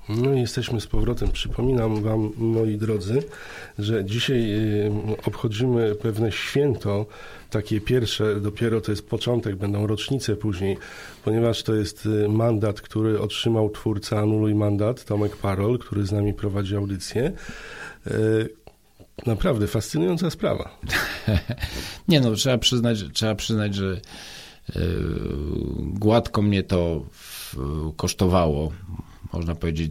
No i jesteśmy z powrotem. Przypominam wam, moi drodzy, że dzisiaj obchodzimy pewne święto, takie pierwsze, dopiero to jest początek, będą rocznice później, ponieważ to jest mandat, który otrzymał twórca Anuluj Mandat, Tomek Parol, który z nami prowadzi audycję. Naprawdę fascynująca sprawa. Nie no, trzeba przyznać, że gładko mnie to kosztowało, można powiedzieć,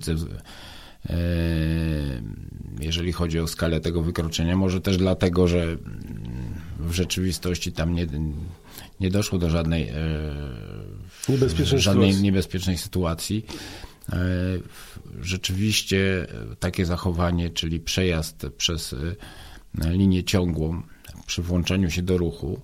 jeżeli chodzi o skalę tego wykroczenia. Może też dlatego, że w rzeczywistości tam nie doszło do żadnej niebezpiecznej sytuacji. Rzeczywiście takie zachowanie, czyli przejazd przez linię ciągłą przy włączeniu się do ruchu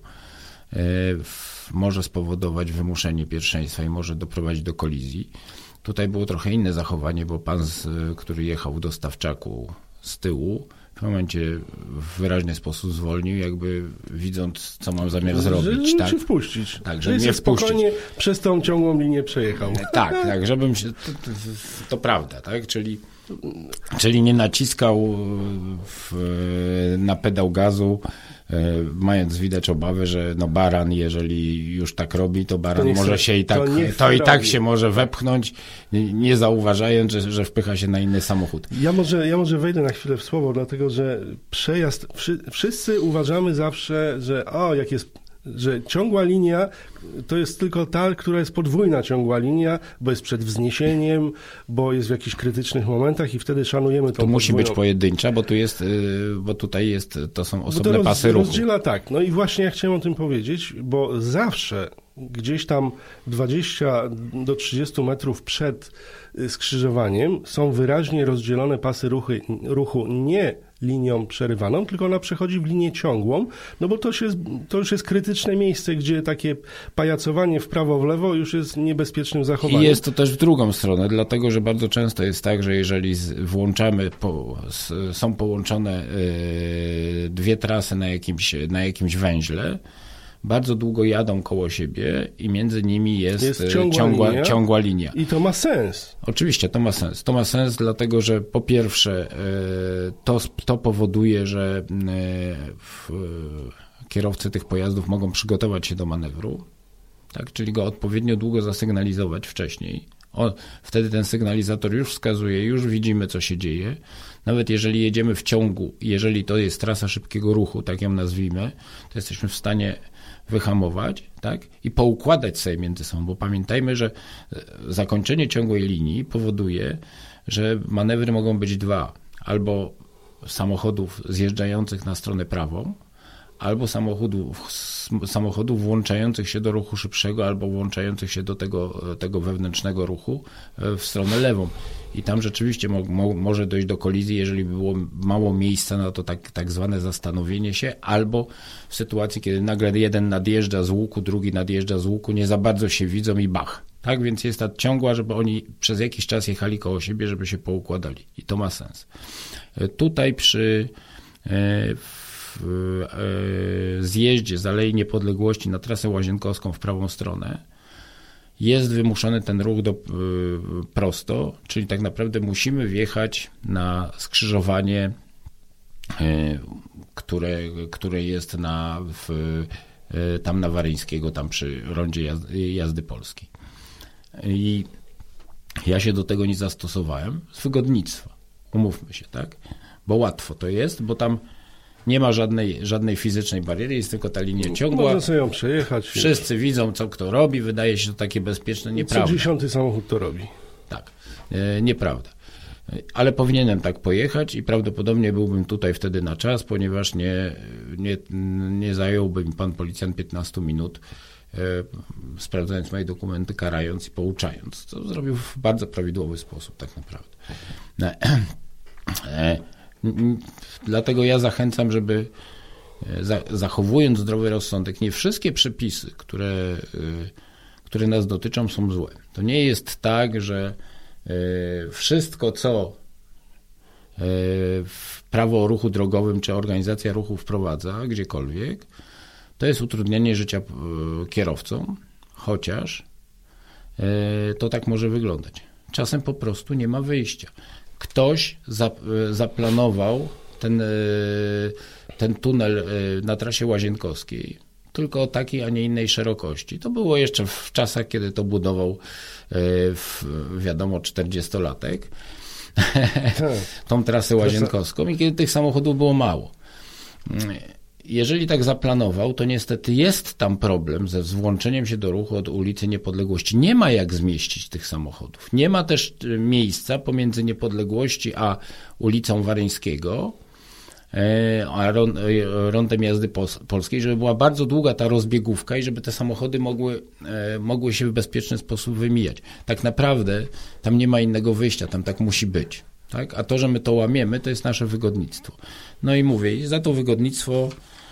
może spowodować wymuszenie pierwszeństwa i może doprowadzić do kolizji. Tutaj było trochę inne zachowanie, bo pan, który jechał w dostawczaku z tyłu, w pewnym momencie w wyraźny sposób zwolnił, jakby widząc, co mam zamiar zrobić. Żeby się wpuścić. Tak, żeby mnie wpuścić. Spokojnie przez tą ciągłą linię przejechał. Tak, żebym się... To prawda, tak? Czyli nie naciskał na pedał gazu, mając widać obawę, że no baran, jeżeli już tak robi, to baran to może się i tak się może wepchnąć, nie zauważając, że wpycha się na inny samochód. Ja może wejdę na chwilę w słowo, dlatego że przejazd, wszyscy uważamy zawsze, że ciągła linia to jest tylko ta, która jest podwójna ciągła linia, bo jest przed wzniesieniem, bo jest w jakichś krytycznych momentach i wtedy szanujemy tą podwójną. Musi być pojedyncza, bo tutaj to są osobne pasy ruchu. Rozdziela tak. No i właśnie ja chciałem o tym powiedzieć, bo zawsze gdzieś tam 20 do 30 metrów przed skrzyżowaniem są wyraźnie rozdzielone pasy ruchu nie linią przerywaną, tylko ona przechodzi w linię ciągłą, no bo to już jest krytyczne miejsce, gdzie takie pajacowanie w prawo, w lewo już jest niebezpiecznym zachowaniem. I jest to też w drugą stronę, dlatego, że bardzo często jest tak, że jeżeli włączamy, są połączone dwie trasy na jakimś węźle, bardzo długo jadą koło siebie i między nimi jest ciągła linia. I to ma sens. Oczywiście, to ma sens. To ma sens dlatego, że po pierwsze to powoduje, że kierowcy tych pojazdów mogą przygotować się do manewru, tak? Czyli go odpowiednio długo zasygnalizować wcześniej. Wtedy ten sygnalizator już wskazuje, już widzimy, co się dzieje. Nawet jeżeli jedziemy w ciągu, jeżeli to jest trasa szybkiego ruchu, tak ją nazwijmy, to jesteśmy w stanie wyhamować, tak? I poukładać sobie między sobą, bo pamiętajmy, że zakończenie ciągłej linii powoduje, że manewry mogą być dwa. Albo samochodów zjeżdżających na stronę prawą, albo samochodów włączających się do ruchu szybszego, albo włączających się do tego wewnętrznego ruchu w stronę lewą. I tam rzeczywiście może dojść do kolizji, jeżeli by było mało miejsca na to tak zwane zastanowienie się, albo w sytuacji, kiedy nagle jeden nadjeżdża z łuku, drugi nadjeżdża z łuku, nie za bardzo się widzą i bach. Tak więc jest ta ciągła, żeby oni przez jakiś czas jechali koło siebie, żeby się poukładali. I to ma sens. Tutaj przy zjeździe z Alei Niepodległości na trasę łazienkowską w prawą stronę jest wymuszony ten ruch prosto, czyli tak naprawdę musimy wjechać na skrzyżowanie, które jest tam na Waryńskiego, tam przy rondzie jazdy polskiej. I ja się do tego nie zastosowałem z wygodnictwa, umówmy się, tak? Bo łatwo to jest, bo tam nie ma żadnej fizycznej bariery, jest tylko ta linia ciągła. Można sobie ją przejechać. Wszyscy widzą, co kto robi, wydaje się to takie bezpieczne, nieprawda. Co 10 samochód to robi. Tak, nieprawda. Ale powinienem tak pojechać i prawdopodobnie byłbym tutaj wtedy na czas, ponieważ nie zająłby mi pan policjant 15 minut, sprawdzając moje dokumenty, karając i pouczając, co zrobił w bardzo prawidłowy sposób tak naprawdę. Dlatego ja zachęcam, żeby zachowując zdrowy rozsądek, nie wszystkie przepisy, które nas dotyczą, są złe. To nie jest tak, że wszystko, co prawo o ruchu drogowym czy organizacja ruchu wprowadza gdziekolwiek, to jest utrudnianie życia kierowcom, chociaż to tak może wyglądać. czasem po prostu nie ma wyjścia. Ktoś zaplanował ten tunel na trasie Łazienkowskiej tylko o takiej, a nie innej szerokości. To było jeszcze w czasach, kiedy to budował, wiadomo, 40-latek tą trasę Łazienkowską i kiedy tych samochodów było mało. Jeżeli tak zaplanował, to niestety jest tam problem ze włączeniem się do ruchu od ulicy Niepodległości. Nie ma jak zmieścić tych samochodów. Nie ma też miejsca pomiędzy Niepodległości a ulicą Waryńskiego, a rondem jazdy polskiej, żeby była bardzo długa ta rozbiegówka i żeby te samochody mogły się w bezpieczny sposób wymijać. Tak naprawdę tam nie ma innego wyjścia, tam tak musi być. Tak? A to, że my to łamiemy, to jest nasze wygodnictwo. No i mówię, za to wygodnictwo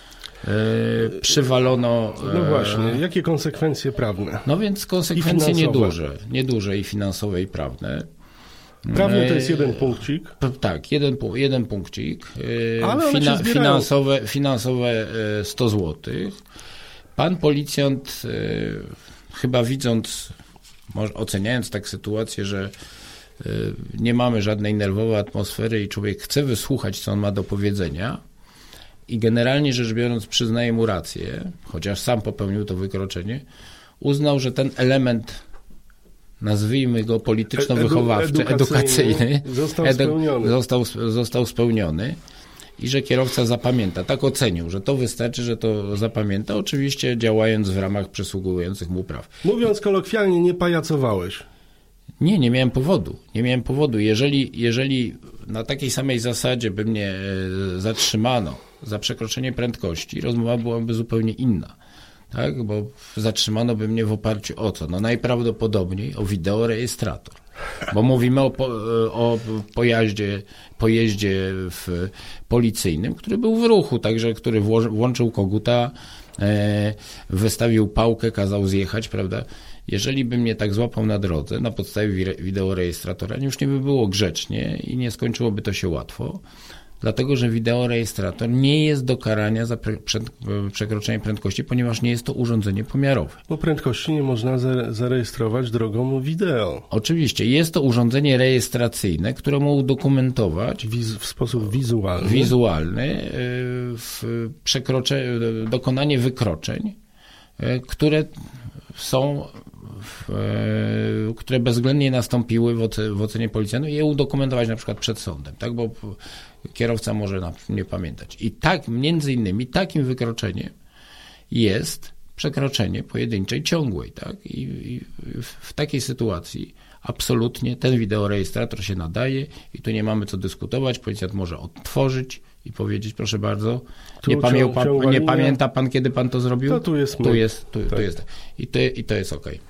przywalono... No właśnie, jakie konsekwencje prawne? No więc konsekwencje nieduże i finansowe, i prawne. Prawnie to jest jeden punkcik. Tak, jeden punkcik. Ale finansowe 100 zł. Pan policjant, chyba widząc, oceniając tak sytuację, że nie mamy żadnej nerwowej atmosfery i człowiek chce wysłuchać, co on ma do powiedzenia i generalnie rzecz biorąc przyznaje mu rację, chociaż sam popełnił to wykroczenie, uznał, że ten element, nazwijmy go polityczno-wychowawczy, edukacyjny, został spełniony i że kierowca zapamięta. Tak ocenił, że to wystarczy, że to zapamięta, oczywiście działając w ramach przysługujących mu praw. Mówiąc kolokwialnie, nie pajacowałeś. Nie miałem powodu. Jeżeli na takiej samej zasadzie by mnie zatrzymano za przekroczenie prędkości, rozmowa byłaby zupełnie inna. Tak? Bo zatrzymano by mnie w oparciu o co? No najprawdopodobniej o wideorejestrator. Bo mówimy o pojeździe policyjnym, który był w ruchu, także który włączył koguta, wystawił pałkę, kazał zjechać, prawda? Jeżeli by mnie tak złapał na drodze na podstawie wideorejestratora, już nie by było grzecznie i nie skończyłoby to się łatwo, dlatego że wideorejestrator nie jest do karania za przekroczenie prędkości, ponieważ nie jest to urządzenie pomiarowe. Bo prędkości nie można zarejestrować drogą wideo. Oczywiście. Jest to urządzenie rejestracyjne, które ma udokumentować w sposób wizualny dokonanie wykroczeń, które bezwzględnie nastąpiły w ocenie policjantów i je udokumentować na przykład przed sądem, tak? Bo kierowca może nie pamiętać. I tak, między innymi takim wykroczeniem jest przekroczenie pojedynczej ciągłej, tak? I w takiej sytuacji absolutnie ten wideorejestrator się nadaje i tu nie mamy co dyskutować. Policjant może odtworzyć i powiedzieć, proszę bardzo, nie pamięta pan, kiedy pan to zrobił? To tu jest. Tu jest. I to jest okej.